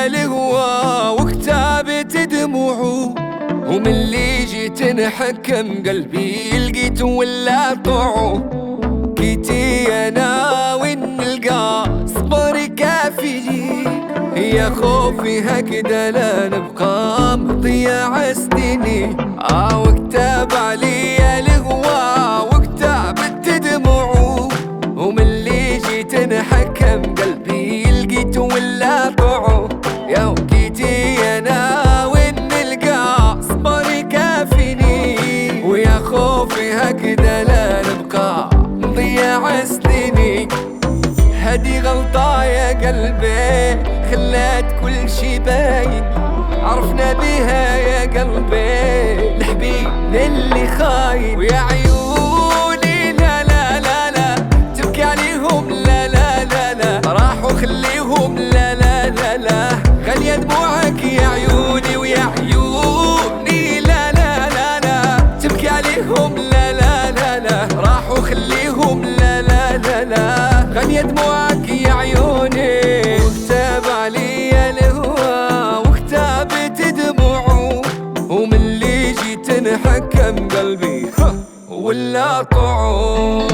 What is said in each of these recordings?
علي الهوى وكتابت دموعه، ومن اللي جيت نحكم قلبي لقيت ولا طوعه. كيتي انا وين نلقى صبري كافي يا خوفي هكذا لا نبقى مضيع سنيني. وكتاب علي الهوى وكتابت دموعه، ومن اللي جيت نحكم قلبي لقيت ولا طوعه. يا وكيتي انا وين نلقى صبري كافيني، ويا خوفي هكذا لا نبقى نضيع سنيني. هدي غلطة يا قلبي خلات كل شي باين، عرفنا بيها يا قلبي الحبيب اللي خاين. ويا عيوني لا لا لا لا تبكي عليهم لا لا لا لا، راحوا خليهم لا لا لا لا، غالية دموعك يا عيوني. ويا عيوني لا لا لا لا تبكي عليهم لا لا لا لا، راحوا خليهم لا لا لا لا، غالية دموعك يا عيوني. وكتاب علي الهوى وكتابت دموعه، ومن اللي جيت نحكم قلبي ولا طوعه.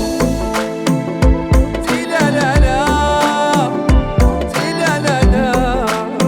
لا لا لا لا لا لا،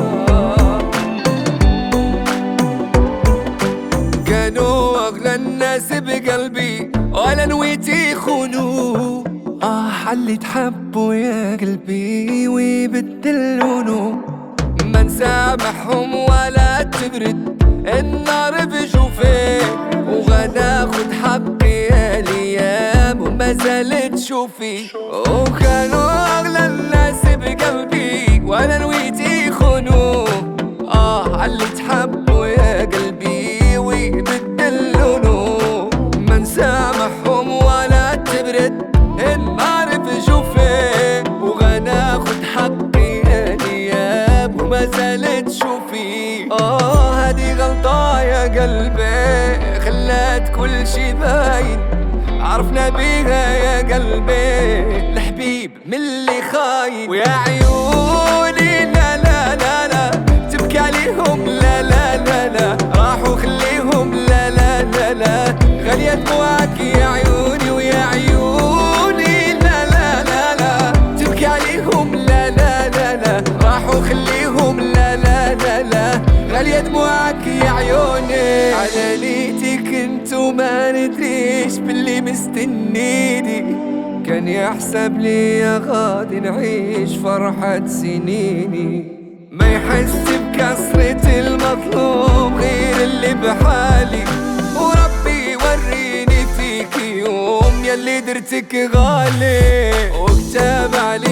كانوا أغلى الناس بقلبي ولا نويتي خونوه. حلي تحبوا يا قلبي ويبدلونه، ما نسامحهم ولا تبرد النار بجوفي، وغناخد حقي الايام وما زالت شوفي. وكانوا اغلى الناس بقلبي ولا نويتي خونوه. حلي تحبوا يا قلبي ويبدلونه، ما نسامحهم ولا تبرد النار بجوفي، وغناخد حقي الايام وما زالت شوفي. هادي غلطة يا قلبي خلات كل شي باين، عرفنا بيها يا قلبي الحبيب من اللي خاين. ويا عيوني لا لا لا لا تبكي عليهم لا لا لا لا، راحوا خليهم لا لا لا لا، غالية دموعك يا عيوني. ويا عيوني لا لا لا لا تبكي عليهم لا لا لا لا، راحوا خليهم لا لا لا لا، غالية دموعك يا عيوني. على ليتك انتو ما ندريش باللي مستنيني، كان يحسب لي يا غادي نعيش فرحة سنيني. ما يحس بكسرة المطلوب غير اللي بحالي، وربي وريني فيك يوم يلي درتك غالي. وكتاب علي